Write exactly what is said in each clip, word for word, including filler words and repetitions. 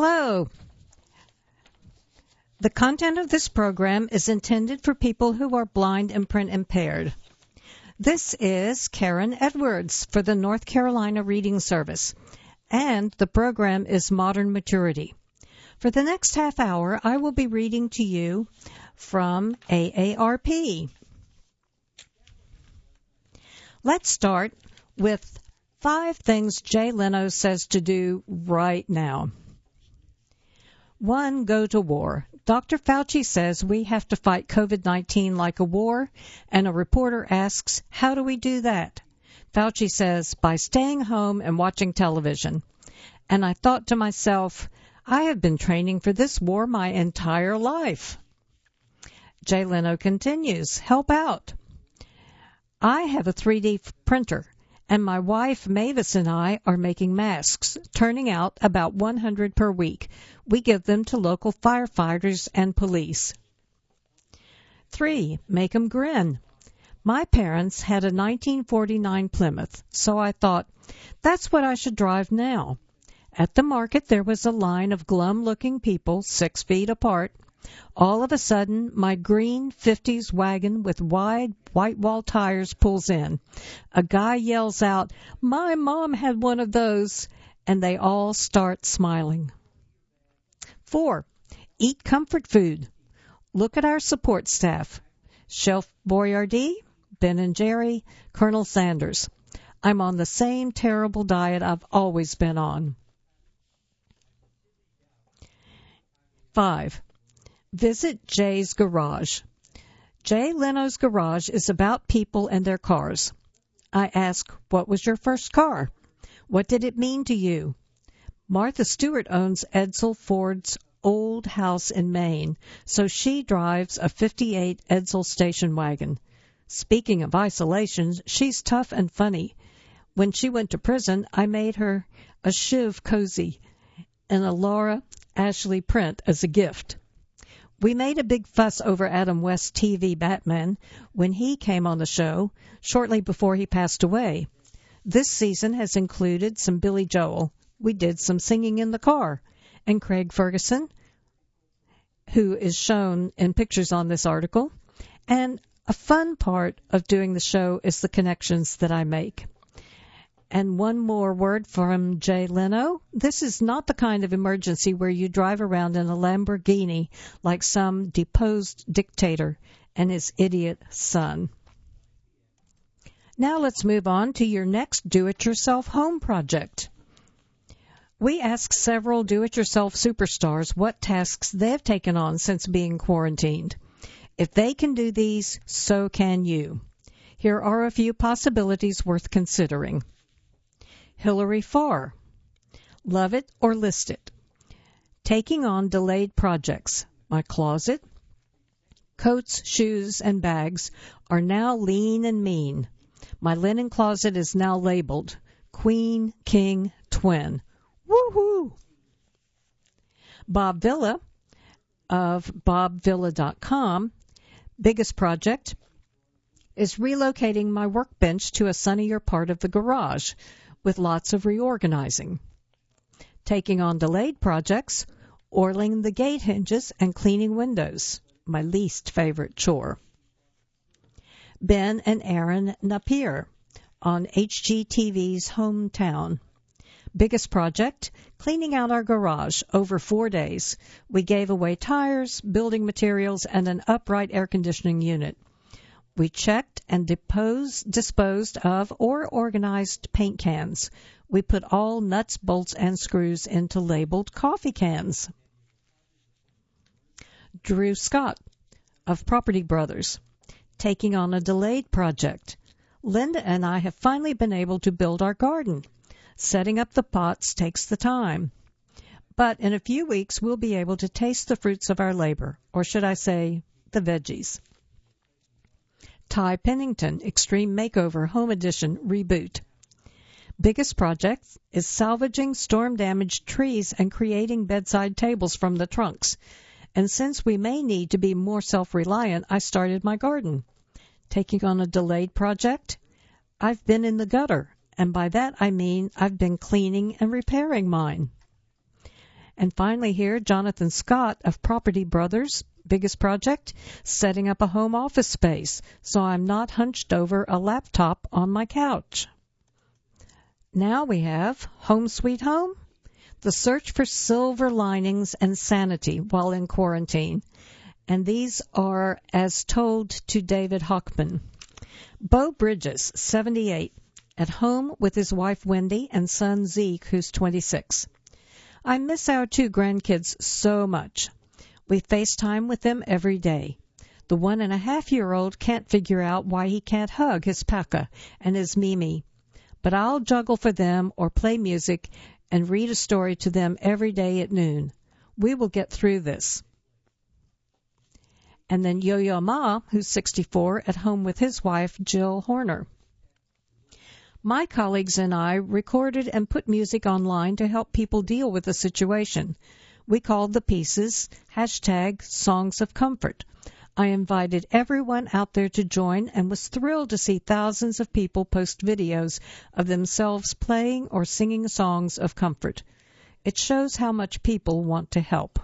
Hello. The content of this program is intended for people who are blind and print impaired. This is Karen Edwards for the North Carolina Reading Service, and the program is Modern Maturity. For the next half hour, I will be reading to you from A A R P. Let's start with five things Jay Leno says to do right now. One, go to war. Doctor Fauci says we have to fight COVID nineteen like a war, and a reporter asks, how do we do that? Fauci says, by staying home and watching television. And I thought to myself, I have been training for this war my entire life. Jay Leno continues, help out. I have a three D printer, and my wife Mavis and I are making masks, turning out about one hundred per week. We give them to local firefighters and police. Three, make 'em grin. My parents had a nineteen forty-nine Plymouth, so I thought, that's what I should drive now. At the market, there was a line of glum-looking people, six feet apart. All of a sudden, my green fifties wagon with wide white-wall tires pulls in. A guy yells out, my mom had one of those, and they all start smiling. Four, eat comfort food. Look at our support staff. Chef Boyardee, Ben and Jerry, Colonel Sanders. I'm on the same terrible diet I've always been on. Five, visit Jay's Garage. Jay Leno's Garage is about people and their cars. I ask, what was your first car? What did it mean to you? Martha Stewart owns Edsel Ford's old house in Maine, so she drives a fifty-eight Edsel station wagon. Speaking of isolation, she's tough and funny. When she went to prison, I made her a Shiv cozy and a Laura Ashley print as a gift. We made a big fuss over Adam West's T V Batman when he came on the show shortly before he passed away. This season has included some Billy Joel. We did some singing in the car. And Craig Ferguson, who is shown in pictures on this article. And a fun part of doing the show is the connections that I make. And one more word from Jay Leno. This is not the kind of emergency where you drive around in a Lamborghini like some deposed dictator and his idiot son. Now let's move on to your next do-it-yourself home project. We asked several do-it-yourself superstars what tasks they've taken on since being quarantined. If they can do these, so can you. Here are a few possibilities worth considering. Hillary Farr. Love it or list it. Taking on delayed projects. My closet, coats, shoes, and bags are now lean and mean. My linen closet is now labeled Queen, King, Twin. Woohoo! Bob Villa of bob villa dot com. Biggest project is relocating my workbench to a sunnier part of the garage with lots of reorganizing. Taking on delayed projects, oiling the gate hinges and cleaning windows, my least favorite chore. Ben and Aaron Napier on H G T V's Hometown. Biggest project, cleaning out our garage over four days. We gave away tires, building materials, and an upright air conditioning unit. We checked and deposed, disposed of or organized paint cans. We put all nuts, bolts, and screws into labeled coffee cans. Drew Scott of Property Brothers, taking on a delayed project. Linda and I have finally been able to build our garden. Setting up the pots takes the time. But in a few weeks, we'll be able to taste the fruits of our labor, or should I say, the veggies. Ty Pennington, Extreme Makeover Home Edition Reboot. Biggest project is salvaging storm-damaged trees and creating bedside tables from the trunks. And since we may need to be more self-reliant, I started my garden. Taking on a delayed project, I've been in the gutter, and by that I mean I've been cleaning and repairing mine. And finally here, Jonathan Scott of Property Brothers, biggest project, setting up a home office space so I'm not hunched over a laptop on my couch. Now we have Home Sweet Home, the search for silver linings and sanity while in quarantine. And these are as told to David Hochman. Bo Bridges, seventy-eight, at home with his wife Wendy and son Zeke, who's twenty-six. I miss our two grandkids so much. We FaceTime with them every day. The one and a half year old can't figure out why he can't hug his Pekka and his Mimi. But I'll juggle for them or play music and read a story to them every day at noon. We will get through this. And then Yo-Yo Ma, who's sixty-four, at home with his wife, Jill Horner. My colleagues and I recorded and put music online to help people deal with the situation. We called the pieces hashtag Songs of Comfort. I invited everyone out there to join and was thrilled to see thousands of people post videos of themselves playing or singing songs of comfort. It shows how much people want to help.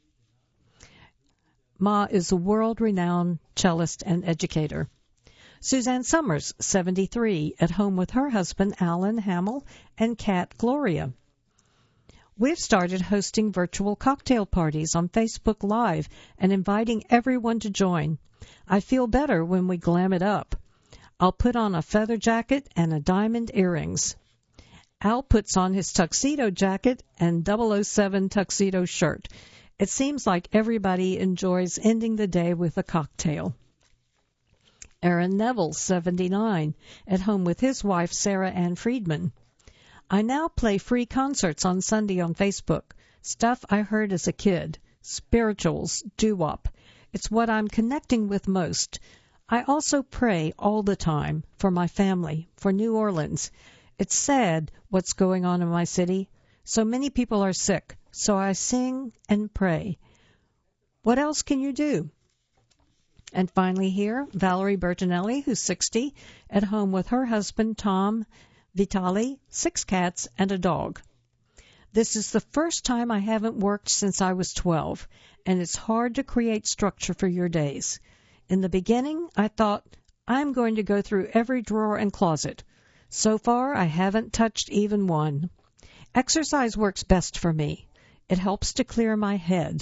Ma is a world-renowned cellist and educator. Suzanne Summers, seventy-three, at home with her husband Alan Hamill and cat Gloria. We've started hosting virtual cocktail parties on Facebook Live and inviting everyone to join. I feel better when we glam it up. I'll put on a feather jacket and a diamond earrings. Al puts on his tuxedo jacket and double oh seven tuxedo shirt. It seems like everybody enjoys ending the day with a cocktail. Aaron Neville, seventy-nine, at home with his wife Sarah Ann Friedman. I now play free concerts on Sunday on Facebook. Stuff I heard as a kid. Spirituals, doo-wop. It's what I'm connecting with most. I also pray all the time for my family, for New Orleans. It's sad what's going on in my city. So many people are sick, so I sing and pray. What else can you do? And finally here, Valerie Bertinelli, who's sixty, at home with her husband Tom Vitali, six cats, and a dog. This is the first time I haven't worked since I was twelve, and it's hard to create structure for your days. In the beginning, I thought, I'm going to go through every drawer and closet. So far, I haven't touched even one. Exercise works best for me. It helps to clear my head.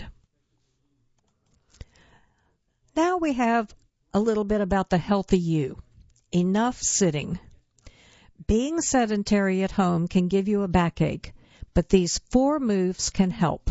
Now we have a little bit about the healthy you. Enough sitting. Being sedentary at home can give you a backache, but these four moves can help.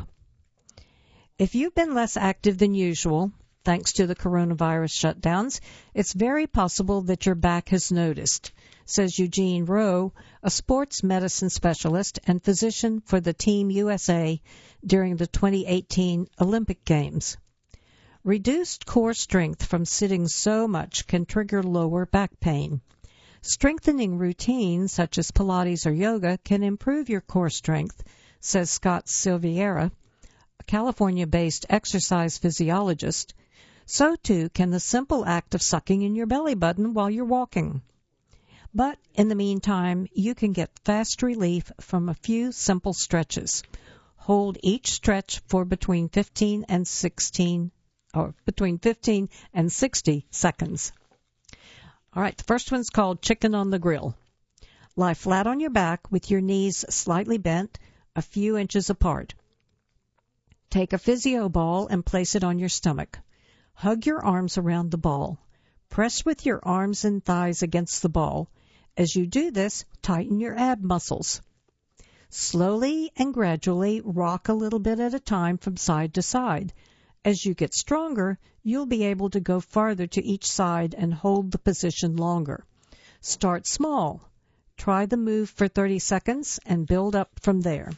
If you've been less active than usual, thanks to the coronavirus shutdowns, it's very possible that your back has noticed, says Eugene Rowe, a sports medicine specialist and physician for the Team U S A during the twenty eighteen Olympic Games. Reduced core strength from sitting so much can trigger lower back pain. Strengthening routines such as Pilates or yoga can improve your core strength, says Scott Silveira, a California-based exercise physiologist. So too can the simple act of sucking in your belly button while you're walking. But in the meantime, you can get fast relief from a few simple stretches. Hold each stretch for between fifteen and sixteen or between fifteen and sixty seconds. All right, the first one's called Chicken on the Grill. Lie flat on your back with your knees slightly bent, a few inches apart. Take a physio ball and place it on your stomach. Hug your arms around the ball. Press with your arms and thighs against the ball. As you do this, tighten your ab muscles. Slowly and gradually rock a little bit at a time from side to side. As you get stronger, you'll be able to go farther to each side and hold the position longer. Start small. Try the move for thirty seconds and build up from there.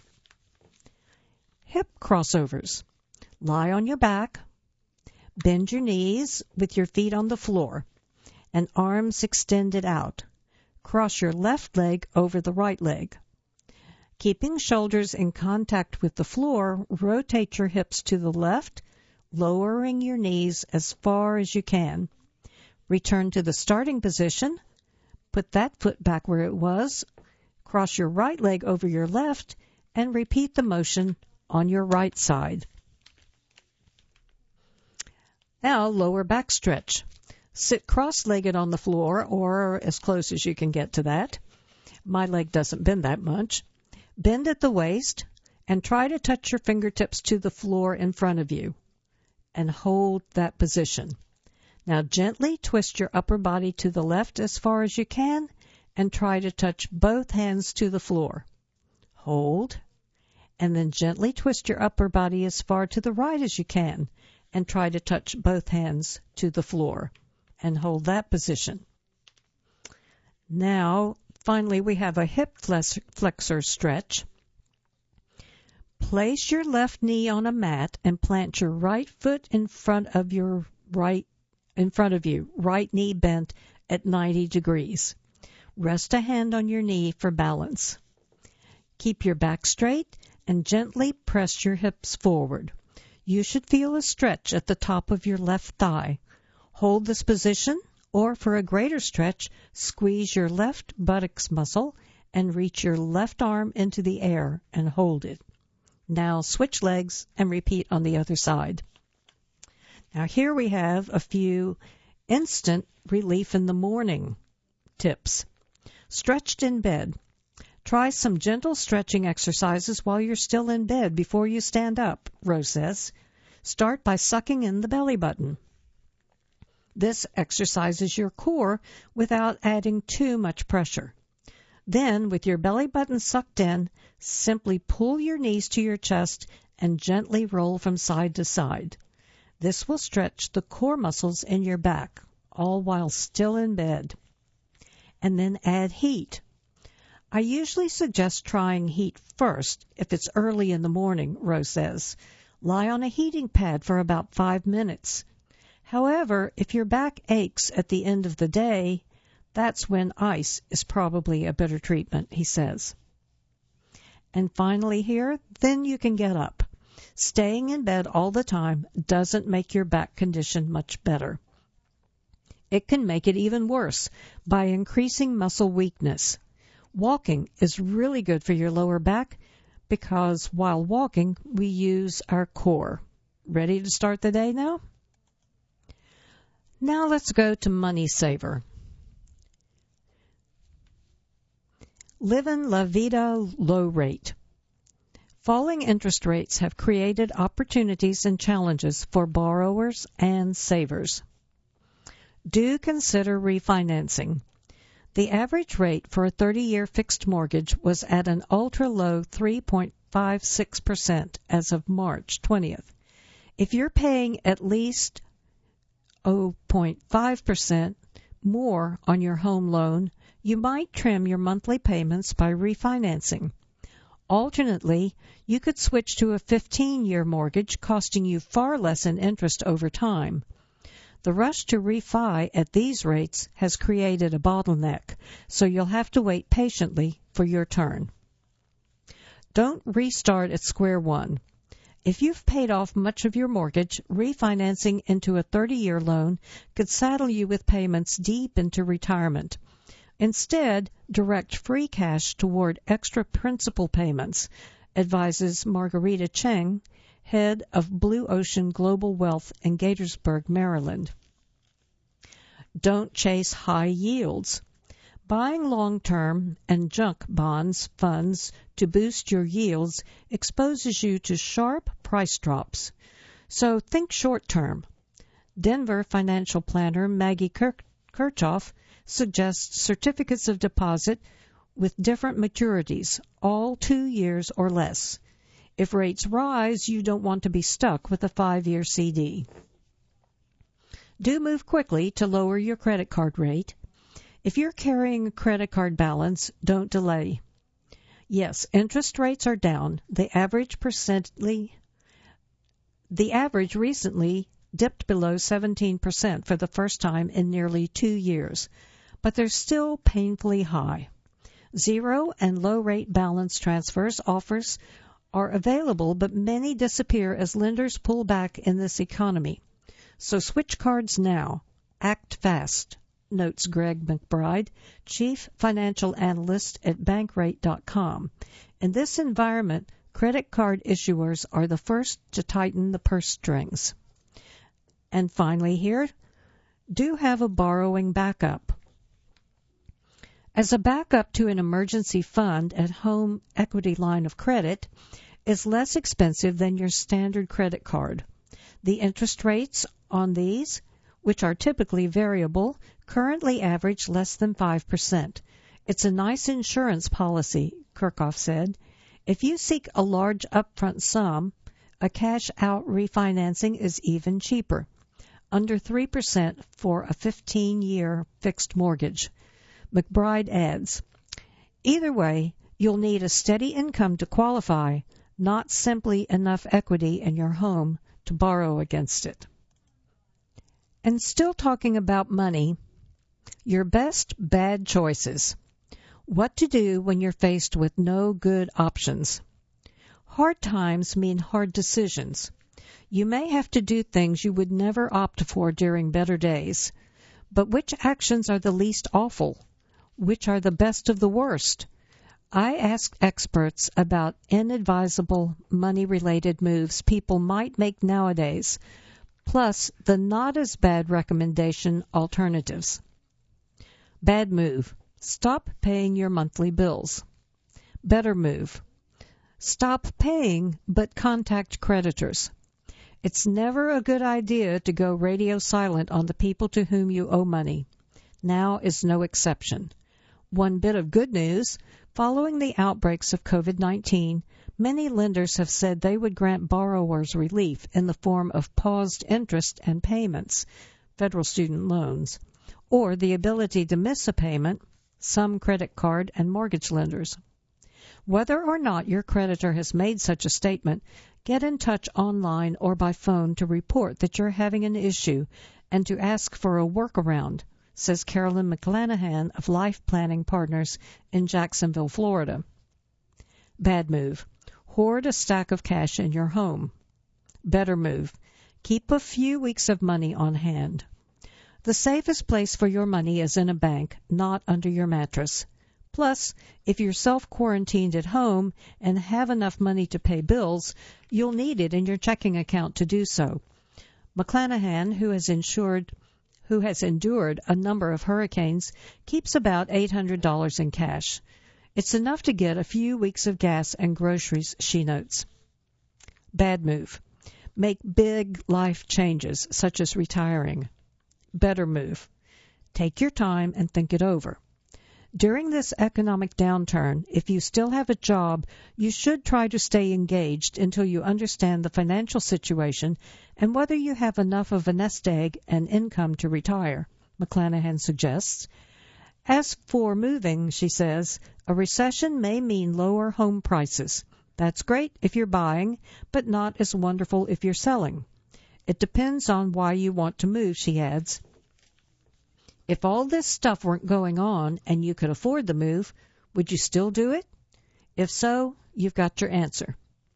Hip crossovers. Lie on your back. Bend your knees with your feet on the floor and arms extended out. Cross your left leg over the right leg. Keeping shoulders in contact with the floor, rotate your hips to the left, lowering your knees as far as you can. Return to the starting position. Put that foot back where it was. Cross your right leg over your left and repeat the motion on your right side. Now, lower back stretch. Sit cross-legged on the floor or as close as you can get to that. My leg doesn't bend that much. Bend at the waist and try to touch your fingertips to the floor in front of you and hold that position. Now gently twist your upper body to the left as far as you can and try to touch both hands to the floor. Hold, and then gently twist your upper body as far to the right as you can and try to touch both hands to the floor and hold that position. Now, finally, we have a hip flexor stretch. Place your left knee on a mat and plant your right foot in front of your right in front of you, right knee bent at ninety degrees. Rest a hand on your knee for balance. Keep your back straight and gently press your hips forward. You should feel a stretch at the top of your left thigh. Hold this position, or for a greater stretch, squeeze your left buttocks muscle and reach your left arm into the air and hold it. Now switch legs and repeat on the other side. Now here we have a few instant relief in the morning tips. Stretched in bed. Try some gentle stretching exercises while you're still in bed before you stand up, Rose says. Start by sucking in the belly button. This exercises your core without adding too much pressure. Then, with your belly button sucked in, simply pull your knees to your chest and gently roll from side to side. This will stretch the core muscles in your back, all while still in bed. And then add heat. I usually suggest trying heat first if it's early in the morning, Rose says. Lie on a heating pad for about five minutes. However, if your back aches at the end of the day, that's when ice is probably a better treatment, he says. And finally here, then you can get up. Staying in bed all the time doesn't make your back condition much better. It can make it even worse by increasing muscle weakness. Walking is really good for your lower back because while walking, we use our core. Ready to start the day now? Now let's go to Money Saver. Livin' La Vida Low Rate. Falling interest rates have created opportunities and challenges for borrowers and savers. Do consider refinancing. The average rate for a thirty-year fixed mortgage was at an ultra-low three point five six percent as of March twentieth. If you're paying at least zero point five percent more on your home loan, you might trim your monthly payments by refinancing. Alternately, you could switch to a fifteen-year mortgage costing you far less in interest over time. The rush to refi at these rates has created a bottleneck, so you'll have to wait patiently for your turn. Don't restart at square one. If you've paid off much of your mortgage, refinancing into a thirty-year loan could saddle you with payments deep into retirement. Instead, direct free cash toward extra principal payments, advises Margarita Cheng, head of Blue Ocean Global Wealth in Gaithersburg, Maryland. Don't chase high yields. Buying long-term and junk bonds funds to boost your yields exposes you to sharp price drops. So think short-term. Denver financial planner Maggie Kirk- Kirchhoff suggests certificates of deposit with different maturities, all two years or less. If rates rise, you don't want to be stuck with a five-year C D. Do move quickly to lower your credit card rate. If you're carrying a credit card balance, don't delay. Yes, interest rates are down. The average percently, the average recently dipped below seventeen percent for the first time in nearly two years, but they're still painfully high. Zero and low-rate balance transfers offers are available, but many disappear as lenders pull back in this economy. So switch cards now. Act fast, notes Greg McBride, Chief Financial Analyst at Bankrate dot com. In this environment, Credit card issuers are the first to tighten the purse strings. And finally here, do have a borrowing backup. As a backup to an emergency fund at home equity line of credit is less expensive than your standard credit card. The interest rates on these, which are typically variable, currently average less than five percent. It's a nice insurance policy, Kirchhoff said. If you seek a large upfront sum, a cash-out refinancing is even cheaper, under three percent for a fifteen-year fixed mortgage. McBride adds, either way, you'll need a steady income to qualify, not simply enough equity in your home to borrow against it. And still talking about money, your best bad choices. What to do when you're faced with no good options. Hard times mean hard decisions. You may have to do things you would never opt for during better days. But which actions are the least awful? Which are the best of the worst? I asked experts about inadvisable money-related moves people might make nowadays, plus the not-as-bad recommendation alternatives. Bad move. Stop paying your monthly bills. Better move. Stop paying, but contact creditors. It's never a good idea to go radio silent on the people to whom you owe money. Now is no exception. One bit of good news, following the outbreaks of COVID nineteen, many lenders have said they would grant borrowers relief in the form of paused interest and payments, federal student loans, or the ability to miss a payment, some credit card and mortgage lenders. Whether or not your creditor has made such a statement, get in touch online or by phone to report that you're having an issue and to ask for a workaround, says Carolyn McClanahan of Life Planning Partners in Jacksonville, Florida. Bad move. Hoard a stack of cash in your home. Better move. Keep a few weeks of money on hand. The safest place for your money is in a bank, not under your mattress. Plus, if you're self-quarantined at home and have enough money to pay bills, you'll need it in your checking account to do so. McClanahan, who has insured, who has endured a number of hurricanes, keeps about eight hundred dollars in cash. It's enough to get a few weeks of gas and groceries, she notes. Bad move. Make big life changes, such as retiring. Better move. Take your time and think it over. During this economic downturn, if you still have a job, you should try to stay engaged until you understand the financial situation and whether you have enough of a nest egg and income to retire, McClanahan suggests. As for moving, she says, a recession may mean lower home prices. That's great if you're buying, but not as wonderful if you're selling. It depends on why you want to move, she adds. If all this stuff weren't going on and you could afford the move, would you still do it? If so, you've got your answer.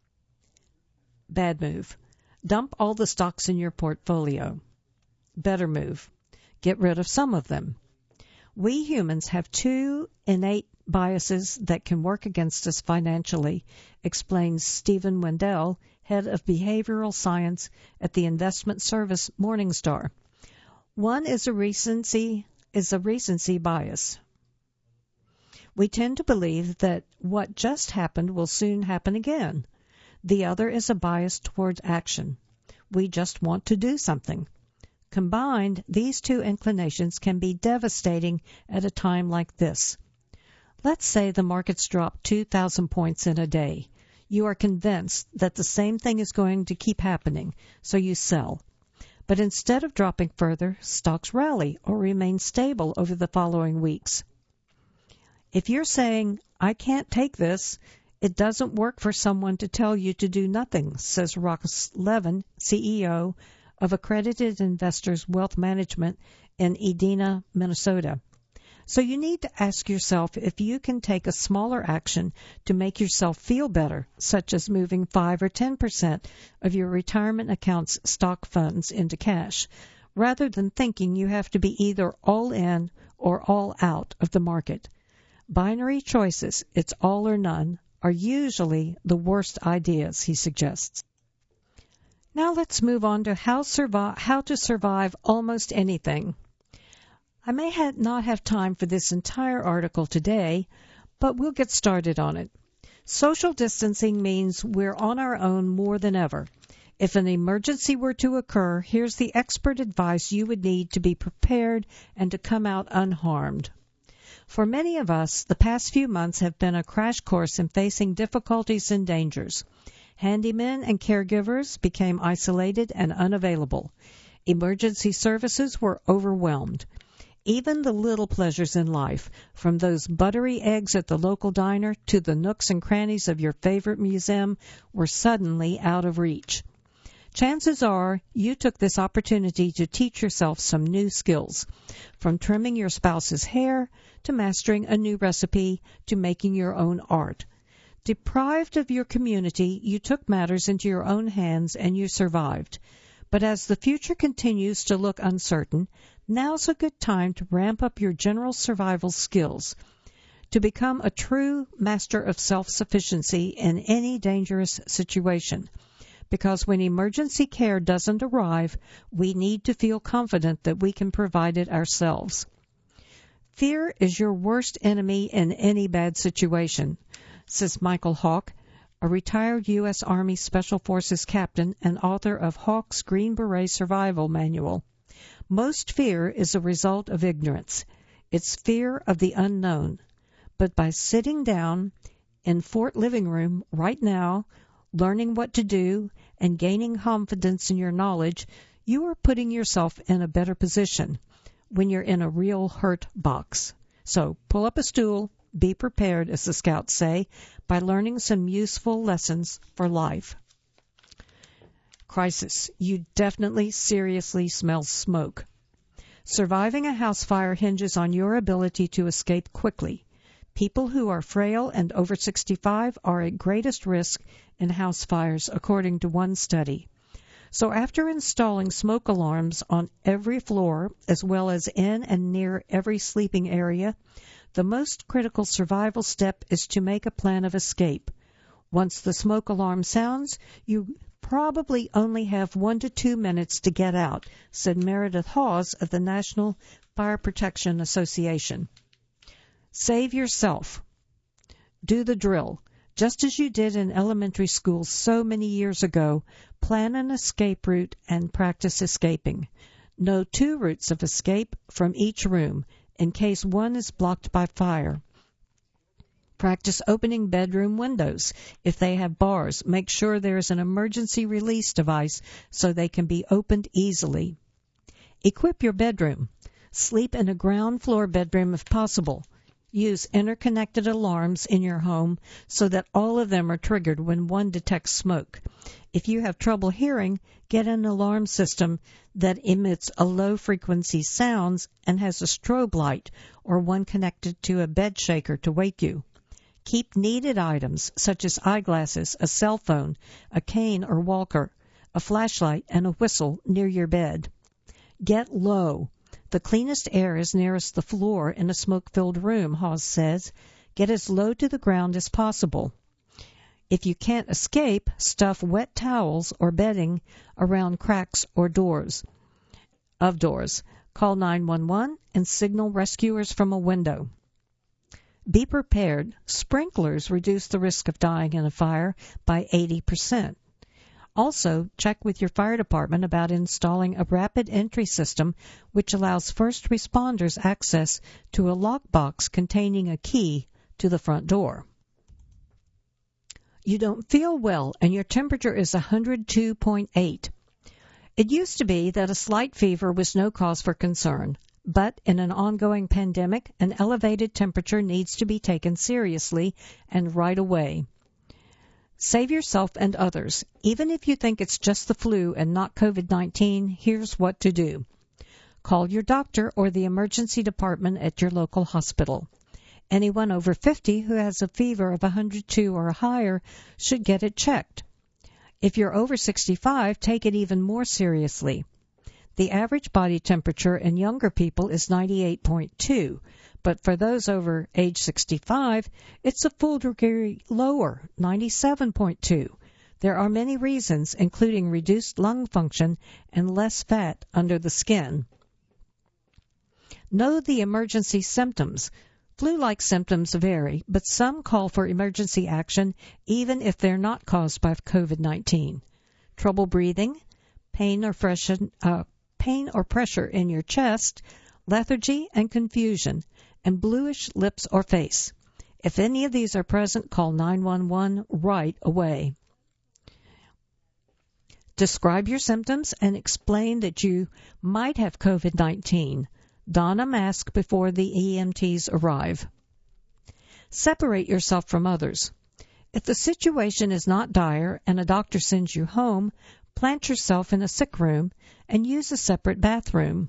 Bad move. Dump all the stocks in your portfolio. Better move. Get rid of some of them. We humans have two innate biases that can work against us financially, explains Stephen Wendell, head of behavioral science at the investment service Morningstar. One is a recency is a recency bias. We tend to believe that what just happened will soon happen again. The other is a bias towards action. We just want to do something. Combined, these two inclinations can be devastating at a time like this. Let's say the markets drop two thousand points in a day. You are convinced that the same thing is going to keep happening, so you sell. But instead of dropping further, stocks rally or remain stable over the following weeks. If you're saying, I can't take this, it doesn't work for someone to tell you to do nothing, says Ross Levin, C E O of Accredited Investors Wealth Management in Edina, Minnesota. So you need to ask yourself if you can take a smaller action to make yourself feel better, such as moving five or ten percent of your retirement account's stock funds into cash, rather than thinking you have to be either all in or all out of the market. Binary choices, it's all or none, are usually the worst ideas, he suggests. Now let's move on to how, survive, how to survive almost anything. I may ha- not have time for this entire article today, but we'll get started on it. Social distancing means we're on our own more than ever. If an emergency were to occur, here's the expert advice you would need to be prepared and to come out unharmed. For many of us, the past few months have been a crash course in facing difficulties and dangers. Handymen and caregivers became isolated and unavailable. Emergency services were overwhelmed. Even the little pleasures in life, from those buttery eggs at the local diner to the nooks and crannies of your favorite museum, were suddenly out of reach. Chances are you took this opportunity to teach yourself some new skills, from trimming your spouse's hair to mastering a new recipe to making your own art. Deprived of your community, you took matters into your own hands and you survived. But as the future continues to look uncertain, now's a good time to ramp up your general survival skills, to become a true master of self-sufficiency in any dangerous situation. Because when emergency care doesn't arrive, we need to feel confident that we can provide it ourselves. Fear is your worst enemy in any bad situation, says Michael Hawk, a retired U S Army Special Forces captain and author of Hawk's Green Beret Survival Manual. Most fear is a result of ignorance. It's fear of the unknown. But by sitting down in Fort Living Room right now, learning what to do, and gaining confidence in your knowledge, you are putting yourself in a better position when you're in a real hurt box. So pull up a stool, be prepared, as the scouts say, by learning some useful lessons for life. Crisis. You definitely seriously smell smoke. Surviving a house fire hinges on your ability to escape quickly. People who are frail and over sixty-five are at greatest risk in house fires, according to one study. So after installing smoke alarms on every floor, as well as in and near every sleeping area, the most critical survival step is to make a plan of escape. Once the smoke alarm sounds, you probably only have one to two minutes to get out, said Meredith Hawes of the National Fire Protection Association. Save yourself. Do the drill. Just as you did in elementary school so many years ago, plan an escape route and practice escaping. Know two routes of escape from each room in case one is blocked by fire. Practice opening bedroom windows. If they have bars, make sure there is an emergency release device so they can be opened easily. Equip your bedroom. Sleep in a ground floor bedroom if possible. Use interconnected alarms in your home so that all of them are triggered when one detects smoke. If you have trouble hearing, get an alarm system that emits a low-frequency sounds and has a strobe light or one connected to a bed shaker to wake you. Keep needed items such as eyeglasses, a cell phone, a cane or walker, a flashlight, and a whistle near your bed. Get low. The cleanest air is nearest the floor in a smoke-filled room, Hawes says. Get as low to the ground as possible. If you can't escape, stuff wet towels or bedding around cracks or doors of doors. Call nine one one and signal rescuers from a window. Be prepared. Sprinklers reduce the risk of dying in a fire by eighty percent. Also, check with your fire department about installing a rapid entry system which allows first responders access to a lockbox containing a key to the front door. You don't feel well and your temperature is one hundred two point eight. It used to be that a slight fever was no cause for concern, but in an ongoing pandemic, an elevated temperature needs to be taken seriously and right away. Save yourself and others. Even if you think it's just the flu and not COVID nineteen, here's what to do. Call your doctor or the emergency department at your local hospital. Anyone over fifty who has a fever of one hundred two or higher should get it checked. If you're over sixty-five, take it even more seriously. The average body temperature in younger people is ninety-eight point two, but for those over age sixty-five, it's a full degree lower, ninety-seven point two. There are many reasons, including reduced lung function and less fat under the skin. Know the emergency symptoms. Flu-like symptoms vary, but some call for emergency action even if they're not caused by COVID nineteen. Trouble breathing, pain or, freshen, uh, pain or pressure in your chest, lethargy and confusion, and bluish lips or face. If any of these are present, call nine one one right away. Describe your symptoms and explain that you might have COVID nineteen. Don a mask before the E M Ts arrive. Separate yourself from others. If the situation is not dire and a doctor sends you home, plant yourself in a sick room and use a separate bathroom.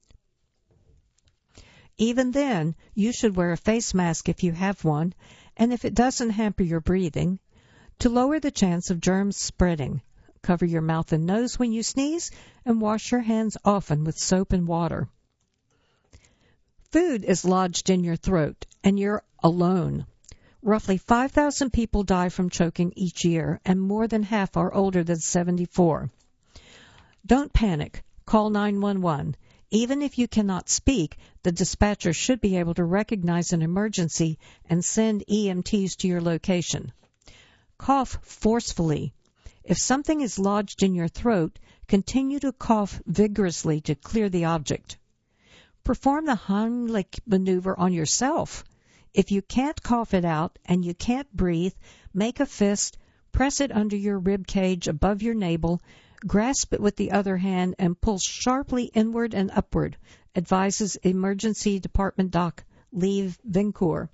Even then, you should wear a face mask if you have one, and if it doesn't hamper your breathing, to lower the chance of germs spreading. Cover your mouth and nose when you sneeze, and wash your hands often with soap and water. Food is lodged in your throat, and you're alone. Roughly five thousand people die from choking each year, and more than half are older than seventy-four. Don't panic. Call nine one one. Even if you cannot speak, the dispatcher should be able to recognize an emergency and send E M Ts to your location. Cough forcefully. If something is lodged in your throat, continue to cough vigorously to clear the object. Perform the Heimlich maneuver on yourself. If you can't cough it out and you can't breathe, make a fist, press it under your rib cage above your navel, grasp it with the other hand, and pull sharply inward and upward, advises Emergency Department Doc Lev Vincourt.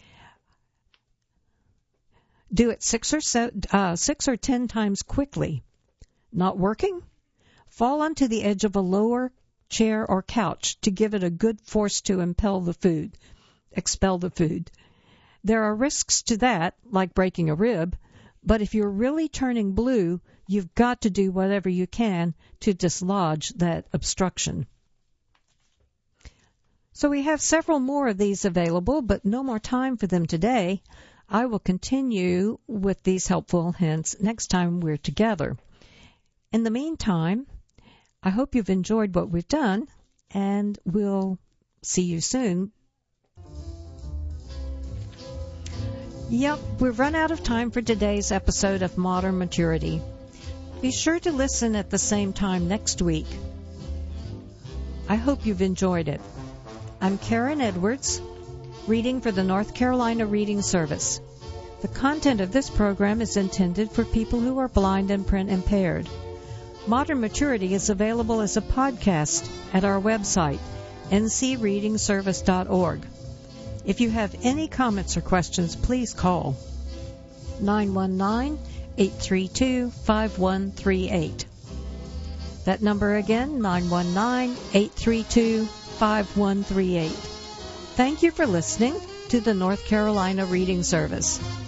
Do it six or, so, uh, six or ten times quickly. Not working? Fall onto the edge of a lower chair or couch to give it a good force to impel the food, expel the food. There are risks to that, like breaking a rib, but if you're really turning blue, you've got to do whatever you can to dislodge that obstruction. So we have several more of these available, but no more time for them today. I will continue with these helpful hints next time we're together. In the meantime, I hope you've enjoyed what we've done, and we'll see you soon. Yep, we've run out of time for today's episode of Modern Maturity. Be sure to listen at the same time next week. I hope you've enjoyed it. I'm Karen Edwards, reading for the North Carolina Reading Service. The content of this program is intended for people who are blind and print impaired. Modern Maturity is available as a podcast at our website, n c reading service dot org. If you have any comments or questions, please call nine one nine, eight three two, five one three eight. That number again, nine one nine, eight three two, five one three eight. Thank you for listening to the North Carolina Reading Service.